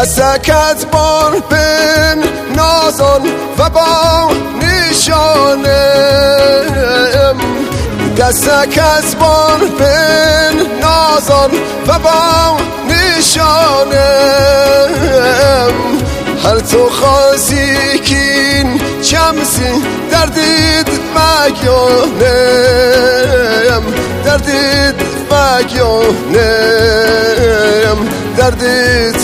دستکت بار بن نازان و با نشانم، دستکت بار بن نازان و با نشانم. هر تو خواسی کین چمسی دردید مگانم، دردید مگانم، دردید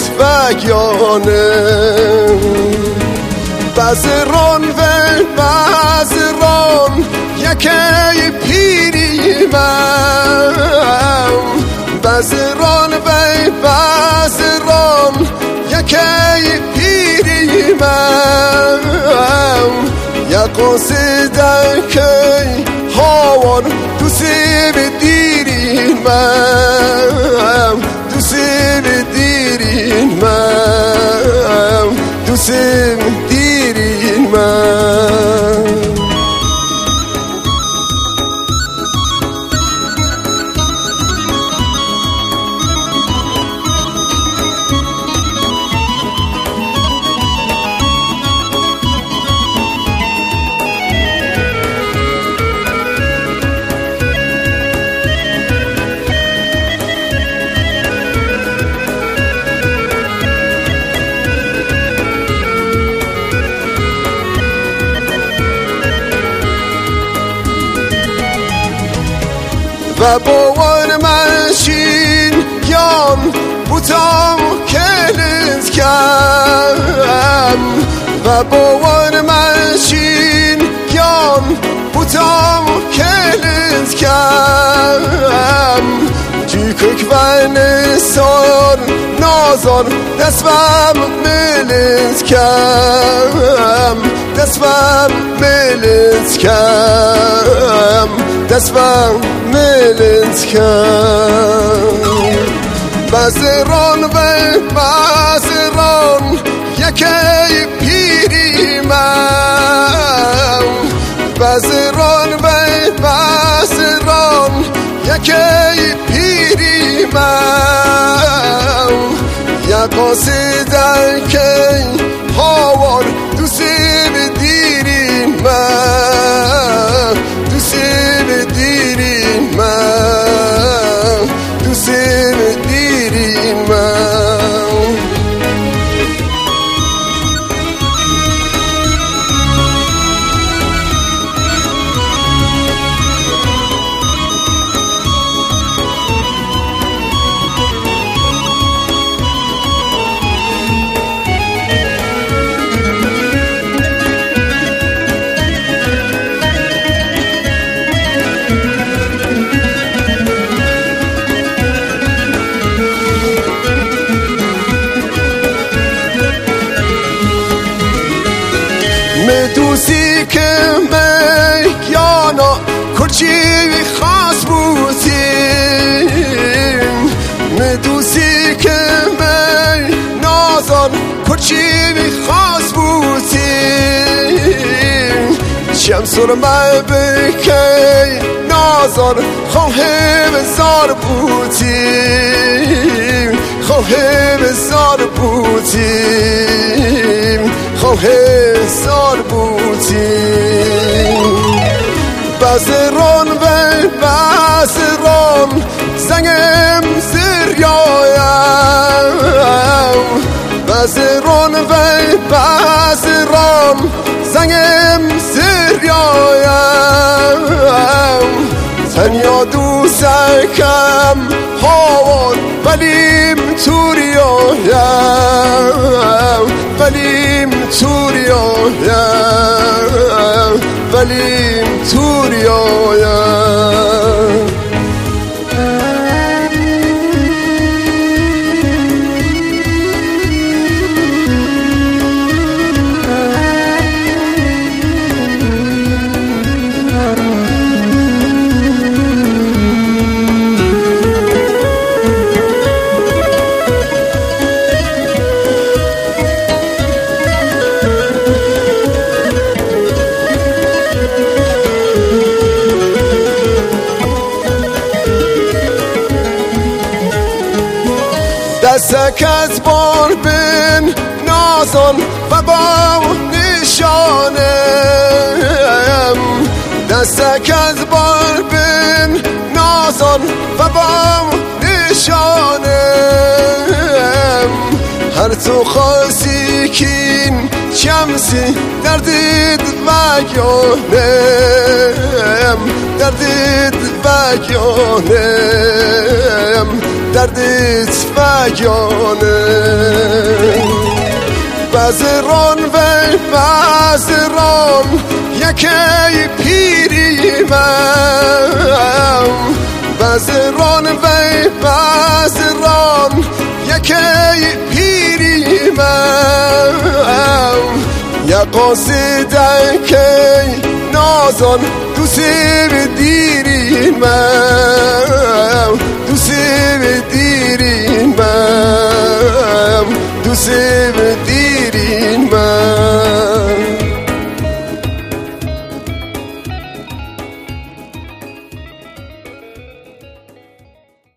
مگانم. بزران و بزران یکی پیری من، بزران و بزران یکی پیری من. یکاسی دکی هاوان دوسی بدیرین من، دوسی بدیرین من، دوسی بدیرین من. و باور منشین یان بودم کلنز کم، و باور منشین یان بودم کلنز کم. جیکک و نسار نازار دستم ملنز کم، دستم ملنز کم، دستم ملنز کم. بزران و بزران یکی پیری من، بزران و بزران یکی پیری من. یکاسی دکی هاوان دوسی بدیرین من، دوسی بدیرین من، دوسی بدیرین من. دوستی که میانا کرچی خاص بودیم، دوستی که می نازان کرچی خاص بودیم. شمسور من بکی نازان خواهم زار بودیم، خواهم زار بودیم، خواهم زار بودیم. بزران و بزران زنگم زریایم، بزران و بزران زنگم زریایم. تنیا دوستکم هاوان ولیم توریایم، ولیم توریایم، ولیم توریایم. دستک از بار بین نازان و با نشانم، دستک از بار بین نازان و با نشانم. هر تو خواسی کین شمسی دردید و گانم، دردید و گانم، دردید و گانم. بزران و بزران یکی پیری من، بزران و بزران یکی پیری من. یا قاصدن که نازان دوسی به دیری من، دوسی به دیری من، دوسی